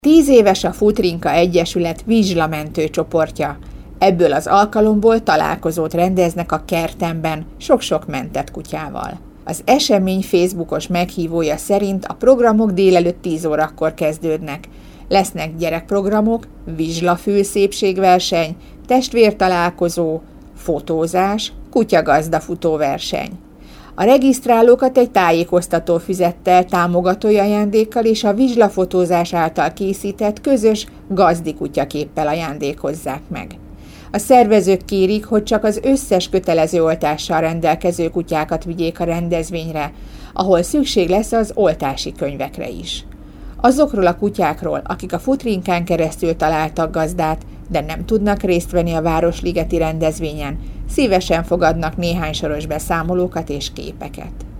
10 éves a Futrinka Egyesület vizslamentő csoportja. Ebből az alkalomból találkozót rendeznek a kertemben sok-sok mentett kutyával. Az esemény Facebookos meghívója szerint a programok délelőtt 10 órakor kezdődnek. Lesznek gyerekprogramok, vizslafülszépségverseny, testvértalálkozó, fotózás, kutyagazda futóverseny. A regisztrálókat egy tájékoztató füzettel, támogatói ajándékkal és a vizslafotózás által készített közös gazdikutyaképpel ajándékozzák meg. A szervezők kérik, hogy csak az összes kötelező oltással rendelkező kutyákat vigyék a rendezvényre, ahol szükség lesz az oltási könyvekre is. Azokról a kutyákról, akik a Futrinkán keresztül találtak gazdát, de nem tudnak részt venni a Városligeti rendezvényen, szívesen fogadnak néhány soros beszámolókat és képeket.